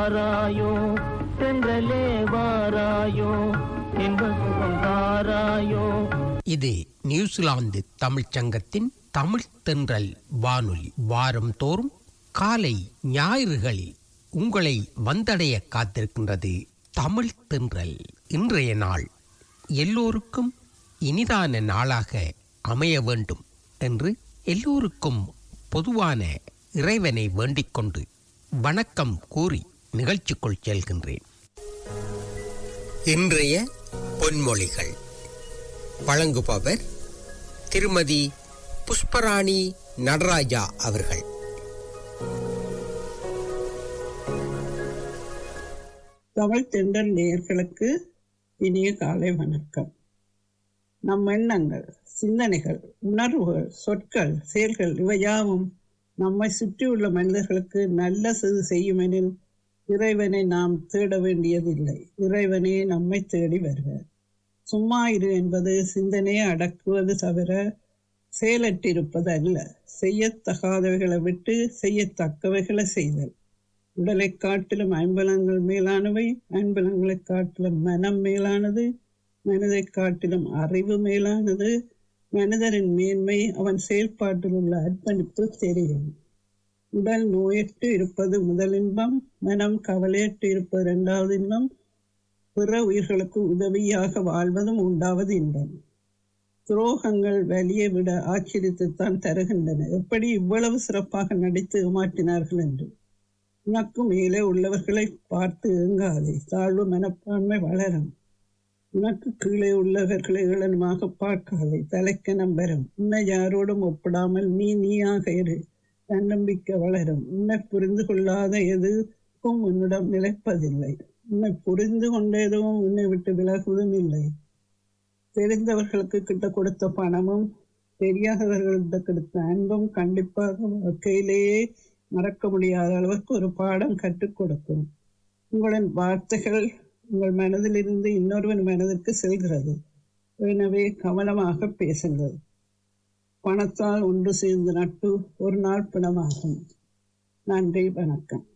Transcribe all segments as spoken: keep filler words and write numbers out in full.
வாராயோ தென்றலே வாராயோ இன்ப சுகம் தாராயோ. இது நியூசிலாந்து தமிழ்ச் சங்கத்தின் தமிழ் தென்றல் வானொலி. வாரம் தோறும் காலை ஞாயிறுகளில் உங்களை வந்தடைய காத்திருக்கின்றது தமிழ் தென்றல். இன்றைய நாள் எல்லோருக்கும் இனிதான நாளாக அமைய வேண்டும் என்று எல்லோருக்கும் பொதுவான இறைவனை வேண்டிக் கொண்டு வணக்கம் கூறி நிகழ்ச்சிக்குள் செல்கின்றேன். இன்றைய பொன்மொழிகள் வழங்குபவர் திருமதி புஷ்பராணி நடராஜா அவர்கள். தமிழ் தென்றல் நேயர்களுக்கு இனிய காலை வணக்கம். நம் எண்ணங்கள், சிந்தனைகள், உணர்வுகள், சொற்கள், செயல்கள் இவையாவும் நம்மை சுற்றியுள்ள மனிதர்களுக்கு நல்ல செய்து செய்யுமெனில் இறைவனை நாம் தேட வேண்டியதில்லை, இறைவனே நம்மை தேடி வருவார். சும்மா இரு என்பது சிந்தனையை அடக்குவது தவிர செயலற்றிருப்பது அல்ல. செய்யத்தகாதவைகளை விட்டு செய்யத்தக்கவைகளை செய்தல். உடலை காட்டிலும் ஐம்பலங்கள் மேலானவை, ஐம்பலங்களை காட்டிலும் மனம் மேலானது, மனதை காட்டிலும் அறிவு மேலானது. மனிதரின் மேன்மை அவன் செயல்பாட்டில் உள்ள அர்ப்பணிப்பு தெரியும். உடல் நோயற்று இருப்பது முதல் இன்பம், மனம் கவலையற்று இருப்பது இரண்டாவது இன்பம், பிற உயிர்களுக்கு உதவியாக வாழ்வதும் உண்டாவது இன்பம். துரோகங்கள் வலியை விட ஆச்சரியத்தைத்தான் தருகின்றன. எப்படி இவ்வளவு சிறப்பாக நடித்து ஏமாற்றினார்கள் என்று. உனக்கு மேலே உள்ளவர்களை பார்த்து ஏங்காதே, தாழ்வு மனப்பான்மை வளரும். உனக்கு கீழே உள்ளவர்களை ஏளனமாக பார்க்காதே, தலைக்கணம் வரும். உன்னை யாரோடும் ஒப்பிடாமல் நீ நீயாக இரு, தன்னம்பிக்கை வளரும். உன்னை புரிந்து கொள்ளாத எதுவும் உன்னிடம் நிலைப்பதில்லை, உன்னை புரிந்து கொண்ட எதுவும் உன்னை விட்டு விலகுவதும் இல்லை. தெரிந்தவர்களுக்கு கிட்ட கொடுத்த பணமும் தெரியாதவர்கள்ட்ட கொடுத்த அன்பும் கண்டிப்பாக வாழ்க்கையிலேயே மறக்க முடியாத அளவுக்கு ஒரு பாடம் கற்றுக் கொடுக்கும். உங்களின் வார்த்தைகள் உங்கள் மனதிலிருந்து இன்னொருவன் மனதிற்கு செல்கிறது. எனவே கவனமாக பேசுங்கள். பணத்தால் ஒன்று சேர்ந்த நட்பு ஒரு நாள் பிணமாகும். நன்றி, வணக்கம்.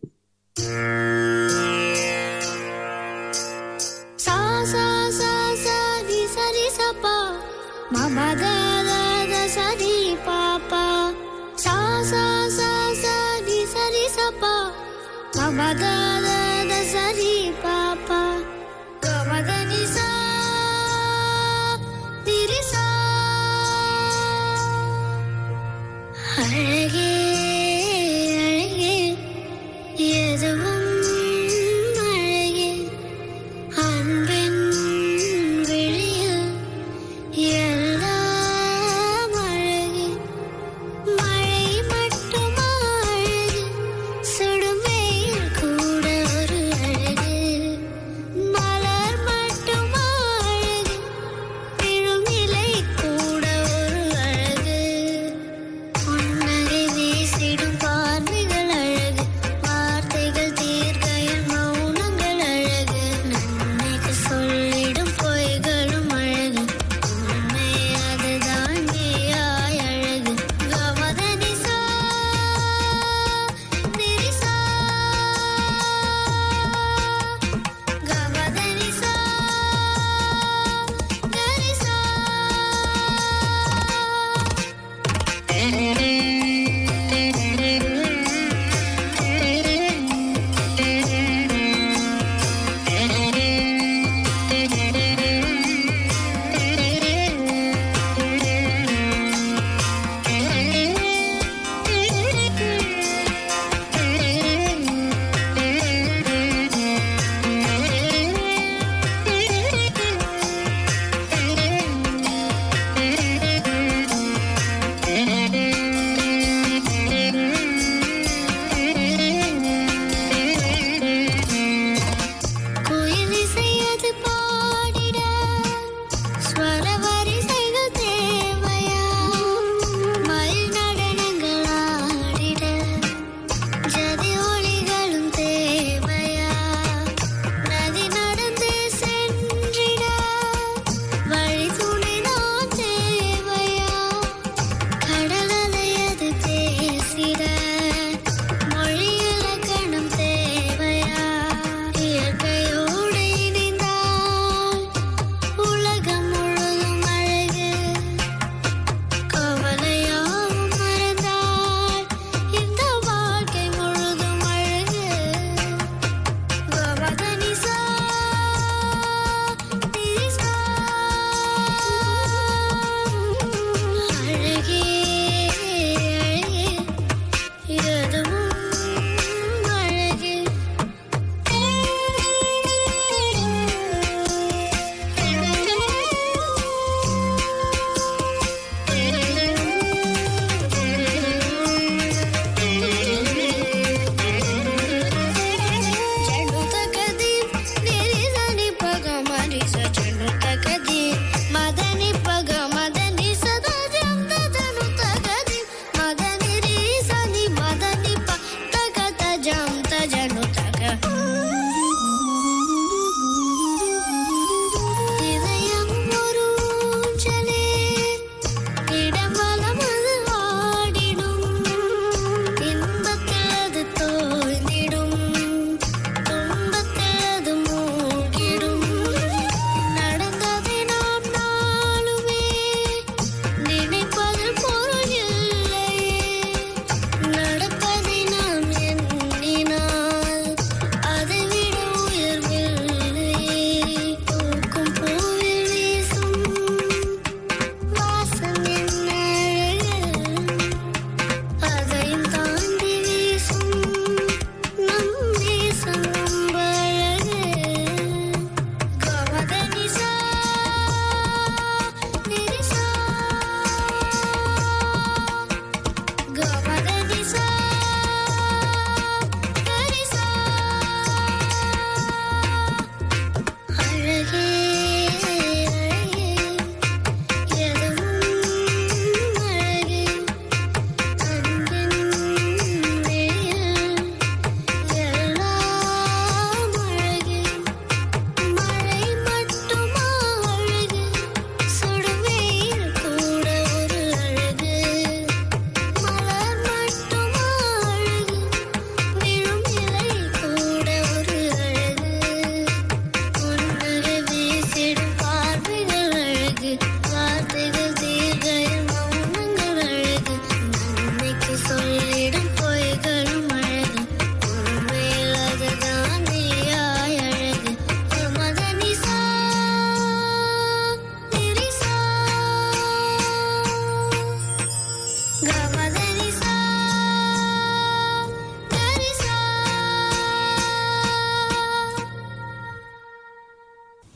அழகே அழகே எதுவும் அழகே அன்பின் விழியில் எல்லாம்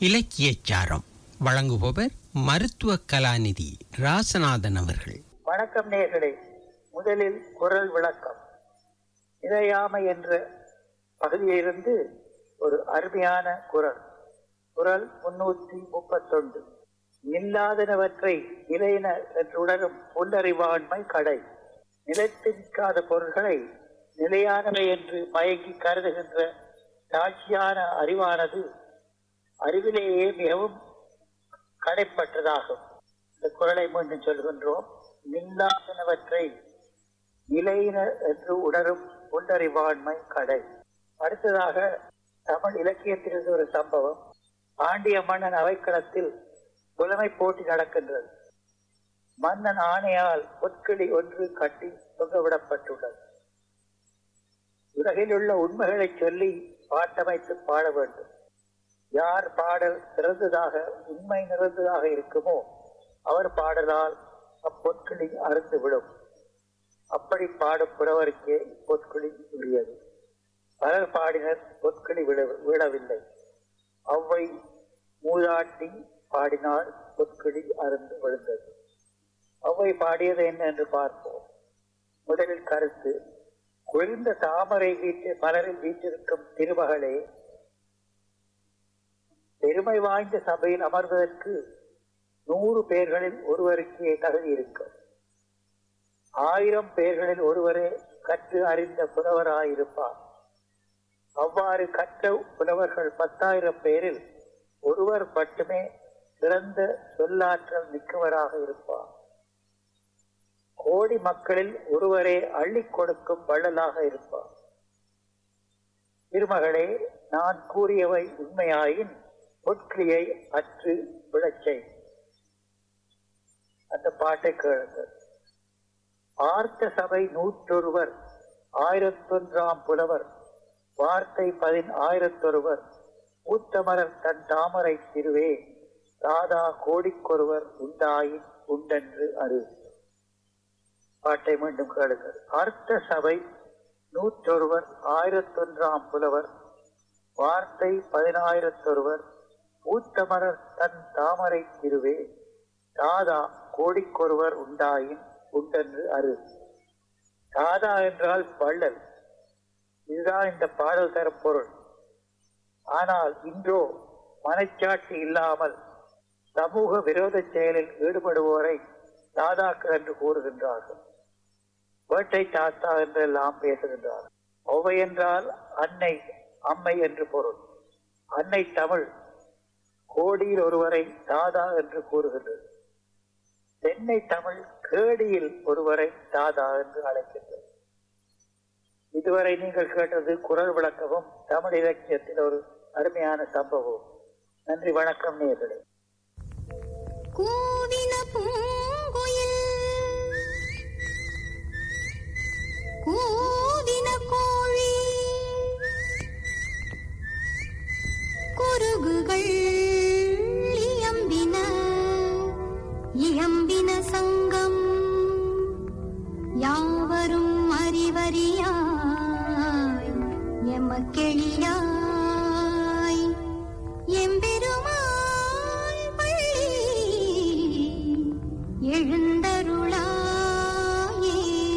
இலக்கியச்சாரம் வழங்குபவர் மருத்துவ கலாநிதி ராசநாதன் அவர்கள். வணக்கம் நேயர்களே. முதலில் குரல் விளக்கம். இறையாமை என்ற பகுதியிலிருந்து ஒரு அருமையான குரல். குரல் முன்னூற்றி முப்பத்தொன்று. இல்லாதனவற்றை இலையின என்று உணரும் புல்லறிவாண்மை கடை. நிலைத்து நிற்காத பொருள்களை நிலையானவை என்று மயங்கி கருதுகின்ற சாட்சியான அறிவானது அறிவிலேயே மிகவும் கடைப்பட்டதாகும். இந்த குரலை மீண்டும் சொல்கின்றோம். நில்லாதனவற்றை நிலையின என்று உணரும் புல்லறிவாண்மை கடை. அடுத்ததாக தமிழ் இலக்கியத்திலிருந்து ஒரு சம்பவம். பாண்டிய மன்னன் அவைக்களத்தில் புலமை போட்டி நடக்கின்றது. மன்னன் ஆணையால் பொற்கிளி ஒன்று கட்டி தொங்கவிடப்பட்டுள்ளது. உலகில் உள்ள உண்மைகளை சொல்லி பாட்டமைத்து பாட வேண்டும். யார் பாடல் சிறந்ததாக உண்மை நிறைந்ததாக இருக்குமோ அவர் பாடலால் அப்பொற்கிளி அறுந்து விடும். அப்படி பாடும் புலவருக்கே பொற்கிளி உரியது. பலர் பாடினர், பொற்கிளி விட விடவில்லை. அவ்வை மூதாட்டி பாடினால் பொற்கிளி அருந்து விழுந்தது. அவ்வை பாடியது என்ன என்று பார்ப்போம். முதலில் கருத்து. குளிர்ந்த தாமரை வீட்டு மலரில் வீட்டிருக்கும் திருமகளே, பெருமை வாய்ந்த சபையில் அமர்வதற்கு நூறு பேர்களில் ஒருவருக்கே தகுதி இருக்கும். ஆயிரம் பேர்களில் ஒருவரே கற்று அறிந்த புலவராயிருப்பார். அவ்வாறு கற்ற புலவர்கள் பத்தாயிரம் பேரில் ஒருவர் மட்டுமே சிறந்த சொல்லாற்றல் மிக்கவராக இருப்பார். கோடி மக்களில் ஒருவரே அள்ளி கொடுக்கும் வள்ளலாக இருப்பார். திருமகளே, நான் கூறியவை உண்மையாயின் பொற்கிளியை அற்று விழச்சை. அந்த பாட்டை கேளுங்கள். ஆர்த்த சபை நூற்றொருவர், ஆயிரத்தொன்றாம் புலவர், வார்த்தை பதின் ஆயிரத்தொருவர், ஊத்தமரர் தன் தாமரை திருவே, ராதா கோடிக்கொருவர் உண்டாயின் உண்டென்று அறி. பாட்டை மீண்டும் கேளுங்கள். ஆர்த்த சபை நூற்றொருவர், ஆயிரத்தொன்றாம் புலவர், வார்த்தை பதினாயிரத்தொருவர், ஊத்தமரர் தன் தாமரை திருவே, ராதா கோடிக்கொருவர் உண்டாயின் உண்டென்று அறி. ராதா என்றால் வள்ளல். இதுதான் இந்த பாடல் தரும் பொருள். ஆனால் இன்றோ மனச்சாட்சி இல்லாமல் சமூக விரோத செயலில் ஈடுபடுவோரை தாதாக்கள் என்று கூறுகின்றார்கள். வேட்டை தாத்தா என்றெல்லாம் பேசுகின்றார்கள். ஒவ்வை என்றால் அன்னை, அம்மை என்று பொருள். அன்னை தமிழ் கோடியில் ஒருவரை தாதா என்று கூறுகின்றது. தென்னை தமிழ் கேடியில் ஒருவரை தாதா என்று அழைக்கின்றது. இதுவரை நீங்கள் கேட்டது குரல் விளக்கமும் தமிழ் இலக்கியத்தில் ஒரு அருமையான சம்பவம். நன்றி, வணக்கம் நேயர்களே. கூவின பூங்குயில் கூவின கோழி குருகுகள் இயம்பின இயம்பின சங்கம் யாவரும் அறிவறியாய் எமக்கெளியாய் எம்பெருமாள் பள்ளி எழுந்தருளாயே.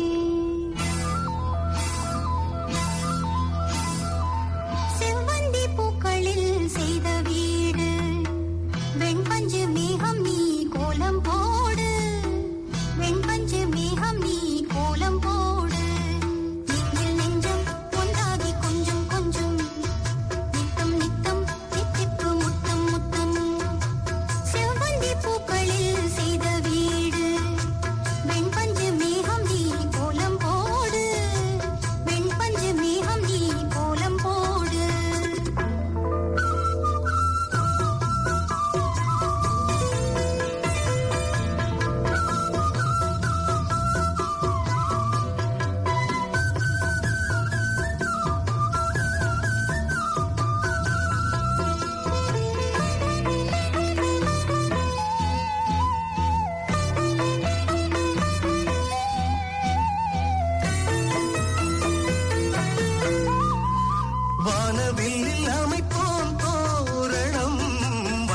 செவ்வந்தி பூக்களில் செய்த வீடு வெண்பஞ்சு மேகம் நீ கோலம் போடு, வெண்பஞ்சு மேகம் நீ கோலம் போடு. நெஞ்சில் நெஞ்சம் ஒன்றாகி கொஞ்சம் கொஞ்சம் நித்தம் நித்தம் தித்திப்பு முத்தம் முத்தம். செவ்வந்தி பூக்களில் செய்த வீடு வெண்பஞ்சு மேகம் நீ கோலம் போடு, வெண்பஞ்சு மேகம் நீ கோலம் போடு. வானவில் அமைப்போம் தோரணம்,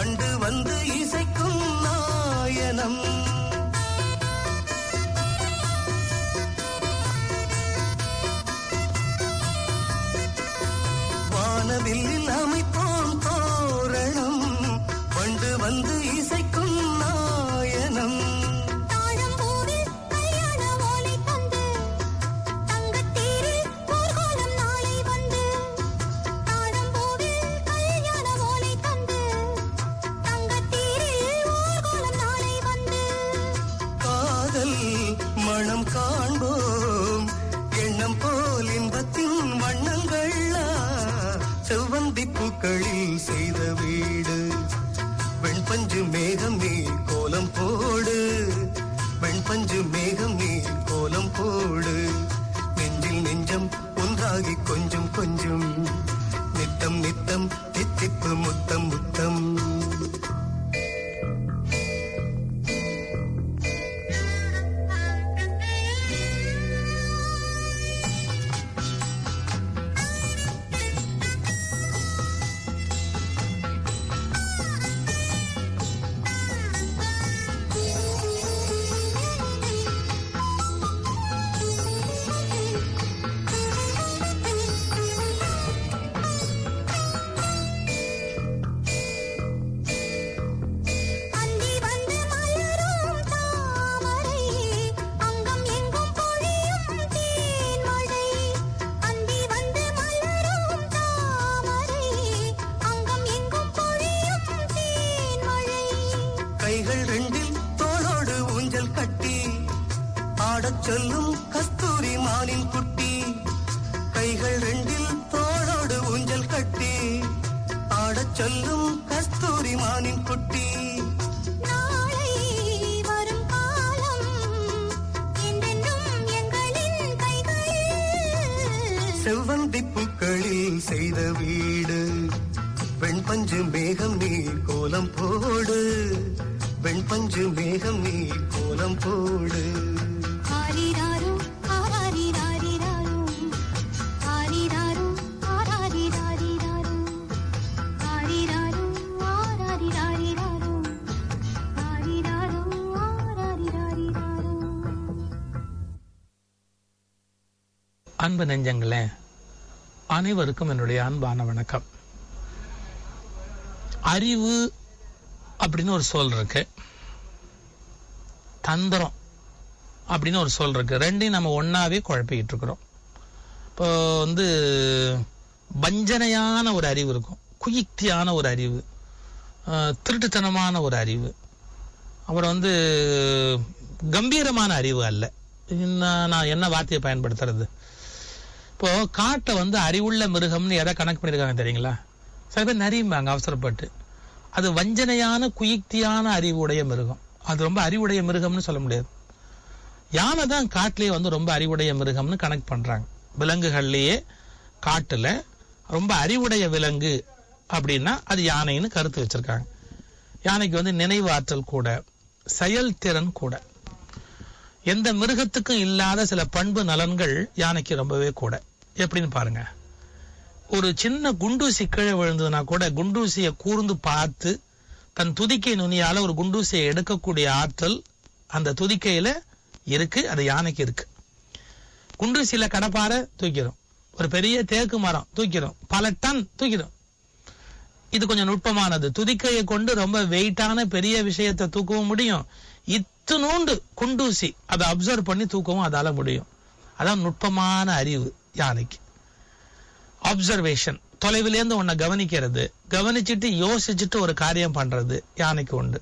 வில்லில் அமைப்போம் தோரணம் வண்டு வந்து இசைக்கும் நாயனம் தாழம்பூவில் கல்யாண ஓலை தந்து தங்கத்தேரில் ஊர்கோலம் நாளை வந்து தாழம்பூவில் கல்யாண ஓலை தந்து தங்கத்தேரில் ஊர்கோலம் நாளை வந்து காதல் மனம் காண்போம் எண்ணம் போல் இன்பத்தின் வண்ணங்கள் செவ்வந்தி பூக்களில் செய்த வீடு வெண்பஞ்சு மேகம் நீ கோலம் போடு வெண்பஞ்சு மேகம் நீ கோலம் போடு நெஞ்சில் நெஞ்சம் ஒன்றாகி கொஞ்சம் கொஞ்சம் நித்தம் நித்தம் தித்திப்பு முத்தம் முத்தம் அந்தி வந்து மலரும் தாமரை அங்கம் எங்கும் பொழியும் தேன்மழை அந்தி வந்து மலரும் தாமரை அங்கம் எங்கும் பொழியும் தேன்மழை கைகள் ரெண்டில் தோளோடு ஊஞ்சல் கட்டி ஆடச் சொல்லும் கஸ்தூரி மானின் குட்டி கைகள் ரெண்டில் தோளோடு ஊஞ்சல் கட்டி ஆடச் சொல்லும் கஸ்தூரி மானின் குட்டி நாளை வரும் காலம் என்றென்றும் எங்களின் கைகளில் செவ்வந்தி பூக்களில் செய்த வீடு வெண்பஞ்சு மேகம் நீ கோலம் போடு வெண்பஞ்சு மேகம் நீ கோலம் போடு ஆரிராரோ ஆராரிராரிராரோ ஆரிராரோ ஆராரிராரிராரோ ஆரிராரோ ஆராரிராரிராரோ ஆரிராரோ ஆராரிராரிராரோ அன்பு நெஞ்சங்களே, அனைவருக்கும் என்னுடைய அன்பான வணக்கம். அறிவு அப்படின்னு ஒரு சொல் இருக்கு, தந்திரம் அப்படின்னு ஒரு சொல் இருக்கு. ரெண்டையும் நம்ம ஒன்னாவே குழப்பிக்கிட்டு இருக்கிறோம். இப்போ வந்து வஞ்சனையான ஒரு அறிவு இருக்கும், குயுக்தியான ஒரு அறிவு, அஹ், திருட்டுத்தனமான ஒரு அறிவு, அப்புறம் வந்து கம்பீரமான அறிவு அல்ல. இன்ன- நான் என்ன வார்த்தையை பயன்படுத்துறது? இப்போ காட்டை வந்து அறிவுள்ள மிருகம்னு எதை கணக்கு பண்ணியிருக்காங்க தெரியுங்களா? சில பேர் நரியும்பாங்க அவசரப்பட்டு. அது வஞ்சனையான குயுக்தியான அறிவுடைய மிருகம். அது ரொம்ப அறிவுடைய மிருகம்னு சொல்ல முடியாது. யானை தான் காட்டிலேயே வந்து ரொம்ப அறிவுடைய மிருகம்னு கணக்கு பண்றாங்க. விலங்குகள்லேயே காட்டுல ரொம்ப அறிவுடைய விலங்கு அப்படின்னா அது யானைன்னு கருத்து வச்சிருக்காங்க. யானைக்கு வந்து நினைவு ஆற்றல் கூட, செயல்திறன் கூட. எந்த மிருகத்துக்கும் இல்லாத சில பண்பு நலன்கள் யானைக்கு ரொம்பவே கூட. எப்படின்னு பாருங்க. ஒரு சின்ன குண்டூசி கீழே விழுந்ததுன்னா கூட குண்டூசியை கூர்ந்து பார்த்து தன் துதிக்கை நுனியால ஒரு குண்டூசியை எடுக்கக்கூடிய ஆற்றல் அந்த துதிக்கையில இருக்கு. அது யானைக்கு இருக்கு. குண்டூசியில கடப்பாறை தூக்கிறோம், ஒரு பெரிய தேக்கு மரம் தூக்கிறோம், பல டன் தூக்கிறோம். இது கொஞ்சம் நுட்பமானது. துதிக்கையை கொண்டு ரொம்ப வெயிட்டான பெரிய விஷயத்தை தூக்கவும் முடியும். இத்தினூண்டு குண்டூசி அதை அப்சர்வ் பண்ணி தூக்கவும் அதால முடியும். அதான் நுட்பமான அறிவு யானைக்கு. அப்சர்வேஷன், தொலைவிலேருந்து ஒன்ன கவனிக்கிறது, கவனிச்சுட்டு யோசிச்சுட்டு ஒரு காரியம் பண்றது யானைக்கு உண்டு.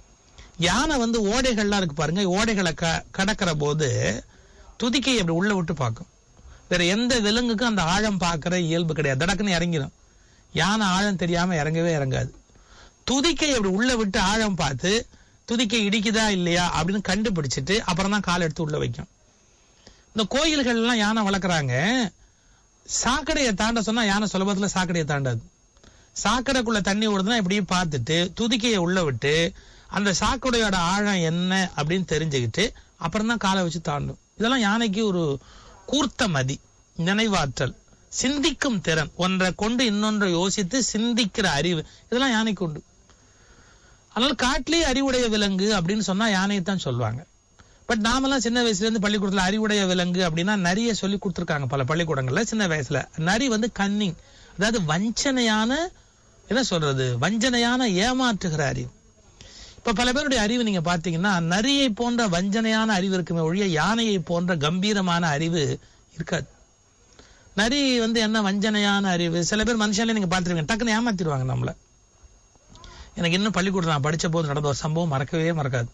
யானை வந்து ஓடைகள்லாம் இருக்கு பாருங்க, ஓடைகளை க கடக்கிற போது துதிக்கையை அப்படி உள்ள விட்டு பார்க்கும். வேற எந்த விலங்குக்கும் அந்த ஆழம் பார்க்கிற இயல்பு கிடையாது. தடக்குன்னு இறங்கிடும். யானை ஆழம் தெரியாம இறங்கவே இறங்காது. துதிக்கை அப்படி உள்ள விட்டு ஆழம் பார்த்து துதிக்கை இடிக்குதா இல்லையா அப்படின்னு கண்டுபிடிச்சிட்டு அப்புறம் தான் கால் எடுத்து உள்ள வைக்கும். இந்த கோயில்கள் எல்லாம் யானை வளர்க்குறாங்க. சாக்கடையை தாண்ட சொன்னா யானை சுலபத்துல சாக்கடையை தாண்டாது. சாக்கடைக்குள்ள தண்ணி ஓடுதுன்னா இப்படியே பார்த்துட்டு துதிக்கையை உள்ள விட்டு அந்த சாக்கடையோட ஆழம் என்ன அப்படின்னு தெரிஞ்சுக்கிட்டு அப்புறம் தான் காலை வச்சு தாண்டும். இதெல்லாம் யானைக்கு ஒரு கூர்த்த மதி, நினைவாற்றல், சிந்திக்கும் திறன், ஒன்றை கொண்டு இன்னொன்றை யோசித்து சிந்திக்கிற அறிவு, இதெல்லாம் யானைக்கு உண்டு. அதனால காட்டிலேயே அறிவுடைய விலங்கு அப்படின்னு சொன்னா யானையை தான் சொல்லுவாங்க. பட் நாமெல்லாம் சின்ன வயசுல இருந்து பள்ளிக்கூடத்துல அறிவுடைய விலங்கு அப்படின்னா நரிய சொல்லி கொடுத்துருக்காங்க பல பள்ளிக்கூடங்கள்ல. சின்ன வயசுல நரி வந்து கன்னிங், அதாவது வஞ்சனையான என்ன சொல்றது வஞ்சனையான ஏமாற்றுகிற அறிவு. இப்ப பல பேருடைய அறிவு நீங்க பாத்தீங்கன்னா நரியை போன்ற வஞ்சனையான அறிவு இருக்குமே ஒழிய யானையை போன்ற கம்பீரமான அறிவு இருக்காது. நரி வந்து என்ன வஞ்சனையான அறிவு, சில பேர் மனுஷாலே நீங்க பாத்துருவீங்க டக்குன்னு ஏமாத்திடுவாங்க நம்மள. எனக்கு இன்னும் பள்ளிக்கூடம் நான் படிச்ச போது நடந்த ஒரு சம்பவம் மறக்கவே மறக்காது.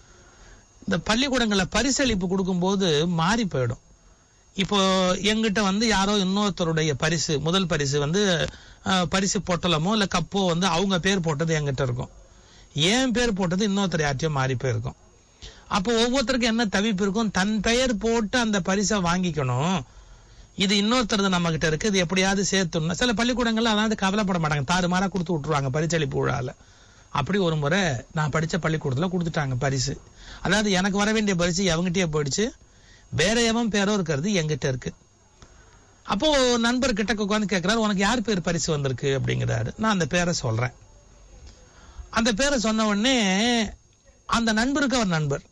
இந்த பள்ளிக்கூடங்கள்ல பரிசளிப்பு கொடுக்கும்போது மாறி போயிடும். இப்போ எங்கிட்ட வந்து யாரோ இன்னொருத்தருடைய பரிசு, முதல் பரிசு வந்து பரிசு பொட்டலமோ இல்ல கப்போ வந்து அவங்க பேர் போட்டது என்கிட்ட இருக்கும், என் பேர் போட்டது இன்னொருத்தர் யார்ட்டையும் மாறி போயிருக்கும். அப்போ ஒவ்வொருத்தருக்கும் என்ன தவிப்பு இருக்கும், தன் பெயர் போட்டு அந்த பரிசை வாங்கிக்கணும், இது இன்னொருத்தர் நம்ம கிட்ட இருக்கு, இது எப்படியாவது சேர்த்துணும். சில பள்ளிக்கூடங்கள்ல அதாவது கவலைப்பட மாட்டாங்க, தாறுமாறா கொடுத்து விட்டுருவாங்க பரிசளிப்பு விழால. அப்படி ஒரு முறை நான் படிச்ச பள்ளிக்கூடத்துல கொடுத்துட்டாங்க பரிசு. அதாவது எனக்கு வர வேண்டிய பரிசு எவங்கிட்டயே போயிடுச்சு, வேற எவன் பேரோ இருக்கிறது என்கிட்ட இருக்கு. அப்போ நண்பர் கிட்ட உட்காந்து கேட்கிறாரு, உனக்கு யார் பேர் பரிசு வந்திருக்கு அப்படிங்கிறாரு. நான் அந்த பேரை சொல்றேன். அந்த பேரை சொன்ன உடனே அந்த நண்பருக்கு அவர் நண்பர்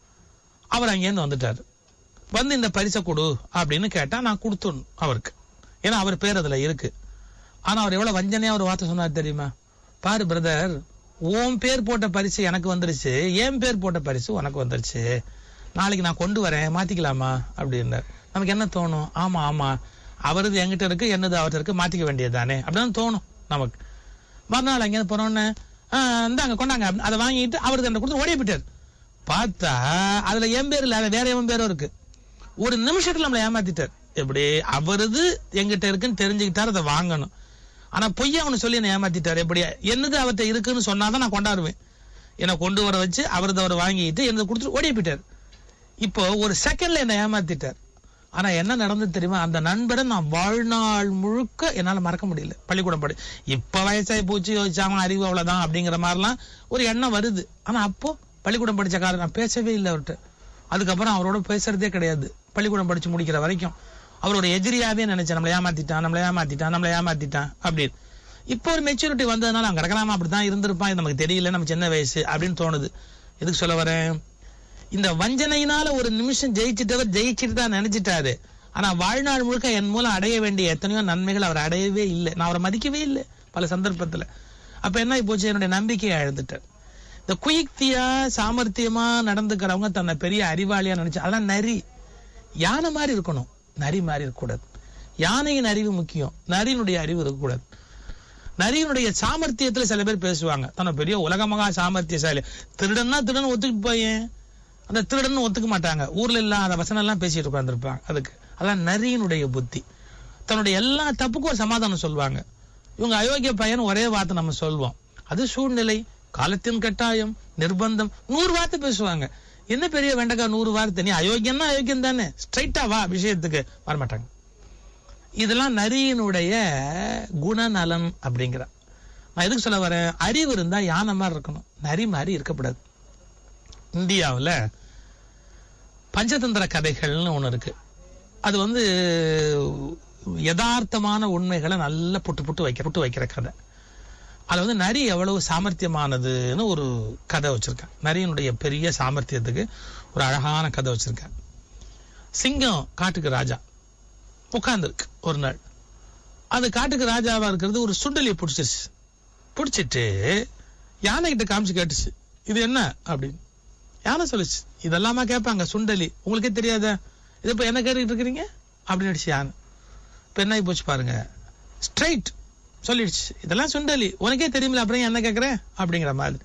அவர் அங்கேருந்து வந்துட்டாரு. வந்து இந்த பரிசை கொடு அப்படின்னு கேட்டா நான் கொடுத்துடணும் அவருக்கு, ஏன்னா அவர் பேர் அதுல இருக்கு. ஆனா அவர் எவ்வளவு வஞ்சனையா ஒரு வார்த்தை சொன்னார் தெரியுமா, பாரு பிரதர், உன் பேர் போட்ட பரிசு எனக்கு வந்துருச்சு, என் பேர் போட்ட பரிசு உனக்கு வந்துருச்சு, நாளைக்கு நான் கொண்டு வரேன் மாத்திக்கலாமா அப்படின்னாரு. நமக்கு என்ன தோணும், ஆமா ஆமா அவரது என்கிட்ட இருக்கு, என்னது அவர்கிட்ட இருக்கு, மாத்திக்க வேண்டியது தானே அப்படின்னு தோணும் நமக்கு. மறுநாள் அங்கே போனோன்னு இந்தாங்க கொண்டாங்க அதை வாங்கிட்டு அவருக்கு அந்த கொடுத்து ஓடிய போயிட்டார். பார்த்தா அதுல என் பேர் இல்ல, வேற எவன் பேரும் இருக்கு. ஒரு நிமிஷத்துல நம்மளை ஏமாத்திட்டார். எப்படி, அவரது எங்கிட்ட இருக்குன்னு தெரிஞ்சுக்கிட்டாரு, அதை வாங்கணும். ஆனா பொய்யா அவனு சொல்லி என்ன ஏமாத்திட்டாரு. எப்படி, என்னது அவர்கிட்ட இருக்குன்னு சொன்னாதான் நான் கொண்டாடுவேன். என்னை கொண்டு வர வச்சு அவரது அவர் வாங்கிட்டு என்னது கொடுத்துட்டு ஓடிய போயிட்டார். இப்போ ஒரு செகண்ட்ல என்ன ஏமாத்திட்டார். ஆனா என்ன நடந்தது தெரியுமா, அந்த நண்பரை நான் வாழ்நாள் முழுக்க என்னால மறக்க முடியல. பள்ளிக்கூடம் படி இப்ப வயசாகி போச்சு, யோசிச்சாங்க அறிவு அவ்வளவுதான் அப்படிங்கிற மாதிரிலாம் ஒரு எண்ணம் வருது. ஆனா அப்போ பள்ளிக்கூடம் படிச்ச காலம் நான் பேசவே இல்லை அவர்கிட்ட. அதுக்கப்புறம் அவரோட பேசுறதே கிடையாது பள்ளிக்கூடம் படிச்சு முடிக்கிற வரைக்கும். அவரோட எதிரியாவே நினைச்சேன், நம்மளை ஏமாத்திட்டான் நம்மளை ஏமாத்திட்டான் நம்மளை ஏமாத்திட்டான் அப்படின்னு. இப்போ ஒரு மெச்சூரிட்டி வந்ததுனால அங்க கிடக்கிறாம அப்படித்தான் இருந்திருப்பான், இது நமக்கு தெரியல, நம்ம சின்ன வயசு அப்படின்னு தோணுது. எதுக்கு சொல்ல வரேன், இந்த வஞ்சனையினால ஒரு நிமிஷம் ஜெயிச்சுட்டவர் ஜெயிச்சுட்டு தான் நினைச்சிட்டாரு. ஆனா வாழ்நாள் முழுக்க என் மூலம் அடைய வேண்டிய எத்தனையோ நன்மைகள் அவர் அடையவே இல்லை. நான் அவரை மதிக்கவே இல்லை பல சந்தர்ப்பத்துல. அப்ப என்ன போச்சு, என்னுடைய நம்பிக்கையை இழந்துட்டார். இந்த குயுக்தியா சாமர்த்தியமா நடந்துக்கிறவங்க தன்னை பெரிய அறிவாளியா நினைச்சு, அதெல்லாம் நரி. யானை மாதிரி இருக்கணும், நரி மாதிரி இருக்கக்கூடாது. யானையின் அறிவு முக்கியம், நரியினுடைய அறிவு இருக்கக்கூடாது. நரியினுடைய சாமர்த்தியத்துல சில பேர் பேசுவாங்க, தன்னை பெரிய உலகமகா சாமர்த்தியசாலி. திருடன்னா திருடன் ஒத்துக்கு போயேன், அந்த திருடன் ஒத்துக்க மாட்டாங்க, ஊர்ல இல்லாத வசனம் எல்லாம் பேசிட்டு உட்கார்ந்துருப்பாங்க. அதுக்கு அதான் நரியினுடைய புத்தி. தன்னுடைய எல்லா தப்புக்கும் ஒரு சமாதானம் சொல்லுவாங்க. இவங்க அயோக்கிய பையன் ஒரே வார்த்தை நம்ம சொல்வோம், அது சூழ்நிலை, காலத்தின் கட்டாயம், நிர்பந்தம், நூறு வார்த்தை பேசுவாங்க. என்ன பெரிய வெண்டக்கா நூறு வார்த்தை, நீ அயோக்கியம்னா அயோக்கியம் தானே, ஸ்ட்ரைட்டா வா விஷயத்துக்கு வரமாட்டாங்க. இதெல்லாம் நரியினுடைய குணநலன் அப்படிங்கிற. நான் எதுக்கு சொல்ல வரேன், அறிவு இருந்தா யானை மாதிரி இருக்கணும், நரி மாதிரி இருக்கக்கூடாது. இந்தியாவில் பஞ்சதந்திர கதைகள்னு ஒண்ணு இருக்கு. அது வந்து யதார்த்தமான உண்மைகளை நல்லா புட்டு புட்டு வைக்க புட்டு வைக்கிற கதை. அது வந்து நரி எவ்வளவு சாமர்த்தியமானதுன்னு ஒரு கதை வச்சிருக்கேன். நரியினுடைய பெரிய சாமர்த்தியத்துக்கு ஒரு அழகான கதை வச்சிருக்கேன். சிங்கம் காட்டுக்கு ராஜா உட்கார்ந்துருக்கு ஒரு நாள். அது காட்டுக்கு ராஜாவா இருக்கிறது ஒரு சுண்டலியை பிடிச்சிருச்சு. பிடிச்சிட்டு யானை கிட்ட காமிச்சு கேட்டுச்சு, இது என்ன அப்படின்னு. யானை சொல்லிச்சு, இதெல்லாமா கேட்பாங்க, சுண்டலி, உங்களுக்கே தெரியாத, இது இப்ப என்ன கேட்டுக்கிட்டு இருக்கிறீங்க அப்படின்னு அடிச்சு யானை. இப்ப என்ன ஆகி போச்சு பாருங்க, ஸ்ட்ரைட் சொல்லிடுச்சு, இதெல்லாம் சுண்டலி, உனக்கே தெரியுமில்ல, அப்புறம் என்ன கேட்கறேன் அப்படிங்கிற மாதிரி.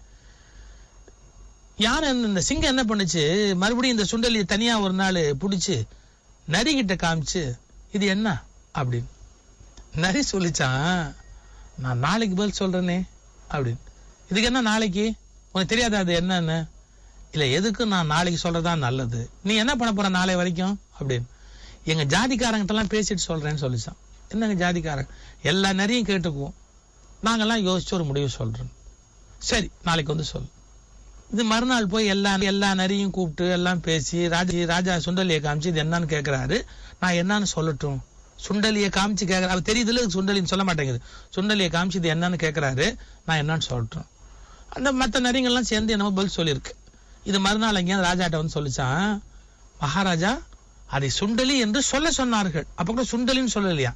யானை இந்த சிங்கம் என்ன பண்ணுச்சு, மறுபடியும் இந்த சுண்டலியை தனியா ஒரு நாள் பிடிச்சு நரி கிட்ட காமிச்சு, இது என்ன அப்படின்னு. நரி சொல்லிச்சான், நான் நாளைக்கு பதில் சொல்றேனே அப்படின்னு. இதுக்கு என்ன நாளைக்கு, உனக்கு தெரியாதா அது என்னன்னு. இல்ல, எதுக்கு நான் நாளைக்கு சொல்றதான் நல்லது, நீ என்ன பண்ண போற நாளை வரைக்கும் அப்படின்னு. எங்க ஜாதிக்காரங்கிட்ட எல்லாம் பேசிட்டு சொல்றேன்னு சொல்லிச்சான். என்னங்க ஜாதிக்காரங்க, எல்லா நிறையும் கேட்டுக்குவோம், நாங்கெல்லாம் யோசிச்சு ஒரு முடிவு சொல்றோம், சரி நாளைக்கு வந்து சொல்லு. இது மறுநாள் போய் எல்லா எல்லா நரியும் கூப்பிட்டு எல்லாம் பேசி ராஜா ராஜா சுண்டலியை காமிச்சு இது என்னன்னு கேட்கிறாரு. நான் என்னன்னு சொல்லட்டும், சுண்டலியை காமிச்சு கேட்கற, அவர் தெரியுதுல சுண்டலின்னு சொல்ல மாட்டேங்குது, சுண்டலியை காமிச்சு இது என்னன்னு கேட்கிறாரு, நான் என்னன்னு சொல்லட்டும். அந்த மற்ற நரிங்கள்லாம் சேர்ந்து என்னமோ பதில் சொல்லியிருக்கு. இது மறுநாள் அங்கேயும் ராஜாட்ட வந்து சொல்லிச்சான், மகாராஜா அதை சுண்டலி என்று சொல்ல சொன்னார்கள், அப்ப கூட சுண்டலின்னு சொல்லலையா,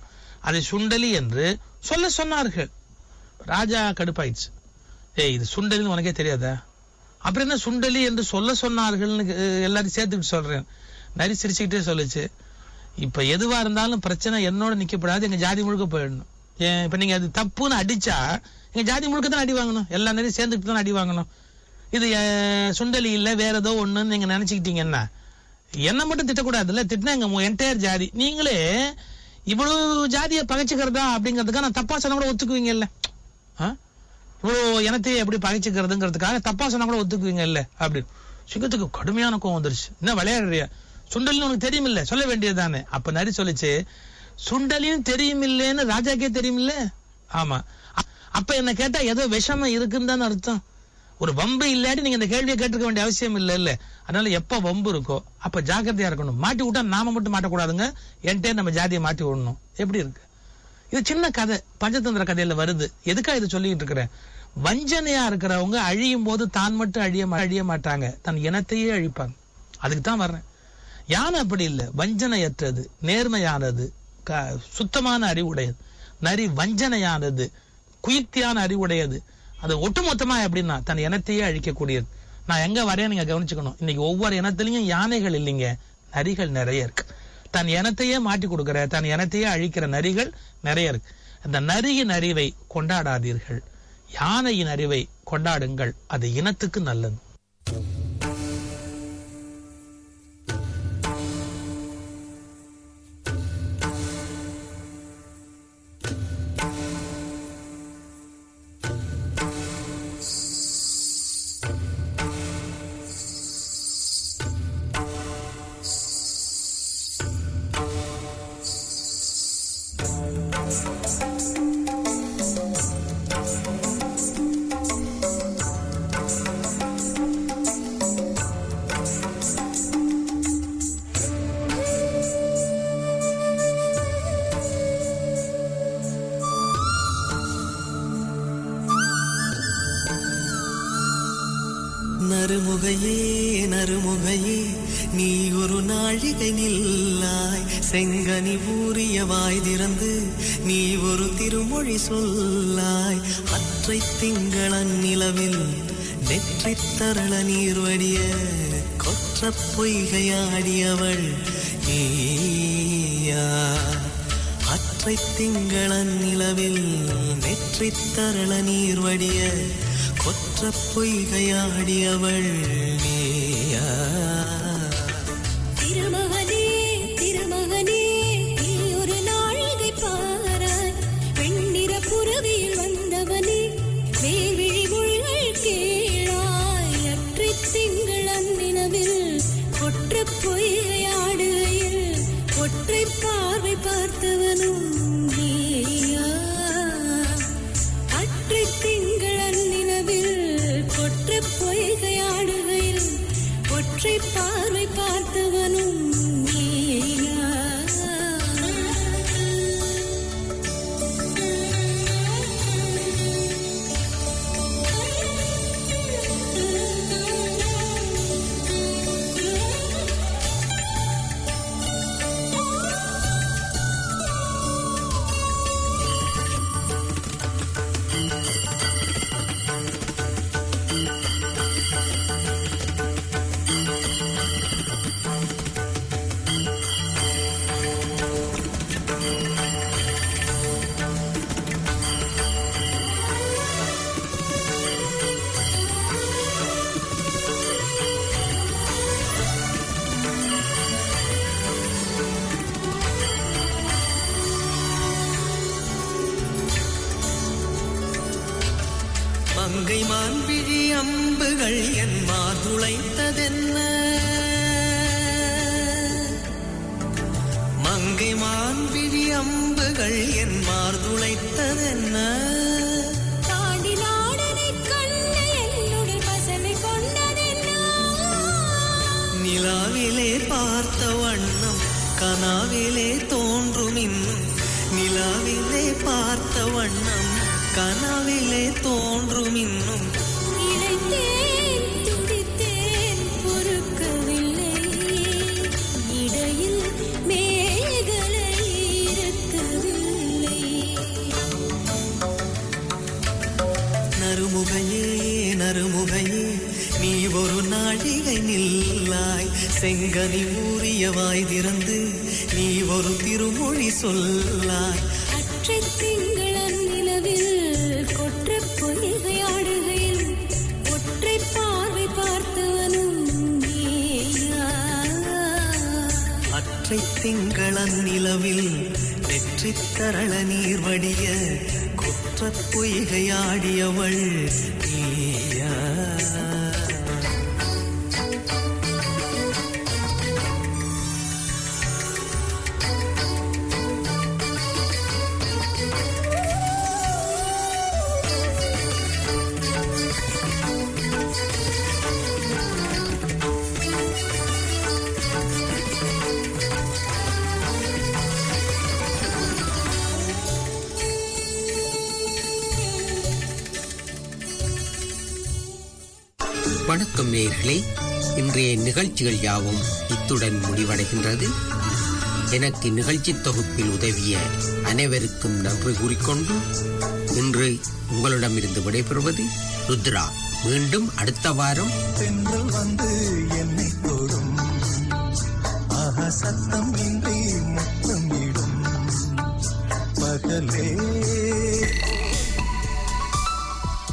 அதை சுண்டலி என்று சொல்ல சொன்னார்கள். ராஜா கடுப்பாயிடுச்சு. ஏய், இது சுண்டலின்னு உனக்கே தெரியாதா? அப்புறம் என்ன சுண்டலி என்று சொல்ல சொன்னார்கள்னு எல்லாரும் சேர்த்துக்கிட்டு சொல்றேன். நரி சிரிச்சுக்கிட்டே சொல்லுச்சு, இப்ப எதுவா இருந்தாலும் பிரச்சனை என்னோட நிக்கப்படாது, எங்க ஜாதி முழுக்க போயிடணும். ஏன் இப்ப நீங்க அது தப்புன்னு அடிச்சா எங்க ஜாதி முழுக்க தான் அடி வாங்கணும், எல்லா நேரம் சேர்ந்துக்கிட்டு தான் அடி வாங்கணும். இது சுண்டலி இல்ல வேற ஏதோ ஒண்ணுன்னு நீங்க நினைச்சுக்கிட்டீங்கன்னா என்ன மட்டும் திட்டக்கூடாதுல்ல, திட்டினா எங்க என்டையர் ஜாதி. நீங்களே இவ்வளவு ஜாதியை பகைச்சுக்கிறதா அப்படிங்கிறதுக்காக நான் தப்பா சொன்னா கூட ஒத்துக்குவீங்கல்ல, இவ்வளவு இனத்தையே எப்படி பகைச்சுக்கிறதுங்கிறதுக்காக தப்பா சொன்னா கூட ஒத்துக்குவீங்க இல்ல அப்படின்னு சிங்கத்துக்கு கடுமையான கோவம் வந்துருச்சு. என்ன விளையாடுறியா, சுண்டலின்னு உனக்கு தெரியும் இல்ல, சொல்ல வேண்டியதுதானே. அப்ப நரி சொல்லிச்சு, சுண்டலின்னு தெரியும் இல்லன்னு ராஜாக்கே தெரியும் இல்ல. ஆமா, அப்ப என்ன கேட்டா ஏதோ விஷம இருக்குன்னு தானே அர்த்தம். ஒரு வம்பு இல்லாட்டி நீங்க இந்த கேள்வியை கேட்டுக்க வேண்டிய அவசியம் இல்ல இல்ல. அதனால எப்ப வம்பு இருக்கோ அப்ப ஜாக்கிரதையா இருக்கணும். மாட்டி விட்டா நாம மட்டும் மாட்டக்கூடாதுங்க, என்கிட்ட நம்ம ஜாதியை மாட்டி விடணும். எப்படி இருக்கு இது? சின்ன கதை, பஞ்சதந்திர கதையில வருது. எதுக்கா இது சொல்லிட்டு இருக்கிறேன்? வஞ்சனையா இருக்கிறவங்க அழியும் போது தான் மட்டும் அழிய அழிய மாட்டாங்க, தன் இனத்தையே அழிப்பாங்க. அதுக்கு தான் வர்றேன். யானை அப்படி இல்லை, வஞ்சனையற்றது, நேர்மையானது, சுத்தமான அறிவுடையது. நரி வஞ்சனையானது, குயுக்தியான அறிவுடையது. அது ஒட்டுமொத்தமா எப்படின்னா தன் இனத்தையே அழிக்கக்கூடியது. நான் எங்க வரேன் நீங்க கவனிச்சுக்கணும். இன்னைக்கு ஒவ்வொரு இனத்திலையும் யானைகள் இல்லைங்க, நரிகள் நிறைய இருக்கு. தன் இனத்தையே மாட்டி கொடுக்கிற, தன் இனத்தையே அழிக்கிற நரிகள் நிறைய இருக்கு. அந்த நரியின் அறிவை கொண்டாடாதீர்கள், யானையின் அறிவை கொண்டாடுங்கள், அது இனத்துக்கு நல்லது. நறுமுகையே நறுமுகையே நீ ஒரு நாழிகை நில்லாய், செங்கனி ஊறிய வாய் திறந்து நீ ஒரு திருமொழி சொல்லாய். அற்றை திங்களன் நிலவில் நெற்றி தரள நீர் வடிய கொற்ற பொய்கையாடியவள் நீயா. அற்றை திங்களன் நிலவில் நெற்றி தரள நீர் வடிய கொற்ற பொய்கையாடியவள் நீயா. திருமகனே திருமகனே நீ ஒரு நாழிகை பாராய், வெண்ணிற புறவியில் வந்தவனே வேவிழி மொழிகள் கேளாய். அற்றை திங்கள் அந்நினவில் கொற்ற பொய்கையாடுகையில் ஒற்றை பார்வை பார்த்தவனும் நீயா. அற்றை திங்கள் அந்நினவில் கொற்ற பொய்கையாடுகையில் ஒற்றை பார்வை பார்த்தவனும் நீயா. மங்கை மான்விழி அம்புகள் என் மாதுளைத்ததென்ன, மங்கை மான்விழி அம்புகள் என் மார்துளைத்ததென்ன. தாண்டி நாடனை கண்டு என்னுடன் பசமை கொண்டதென்ன. நிலாவிலே பார்த்த வண்ணம் கனாவிலே தோன்றும் இன்னும், நிலாவிலே பார்த்த வண்ணம் கனாவிலே தோன்றும் இன்னும். இளைத்தேன் துடித்தேன் பொறுக்கவில்லை, இடையில் மேகலை இருக்கவில்லை. நறுமுகையே நறுமுகையே நீ ஒரு நாழிகை நில்லாய் செங்கனி ஊறிய வாய் திறந்து நீ ஒரு திருமொழி சொல்லாய். அற்றை திங்களன் நிலவில் கொற்ற பொய்கையாடுகையில் ஒற்றை பார்வை பார்த்தவனும் நீயா. அற்றை திங்களன் நிலவில் வெற்றி தரள நீர் வடிய கொற்ற பொய்கையாடியவள் நீயா. வணக்கம் நேயர்களே, இன்றைய நிகழ்ச்சிகள் யாவும் இத்துடன் முடிவடைகின்றது. எனக்கு நிகழ்ச்சி தொகுப்பில் உதவிய அனைவருக்கும் நன்றி கூறிக்கொண்டு இன்று உங்களிடமிருந்து விடைபெறுவது ருத்ரா. மீண்டும் அடுத்த வாரம் தென்றல் வந்து என்னை தொடும், ஆஹா சத்தம் இன்றி முத்தமிடும் பகலே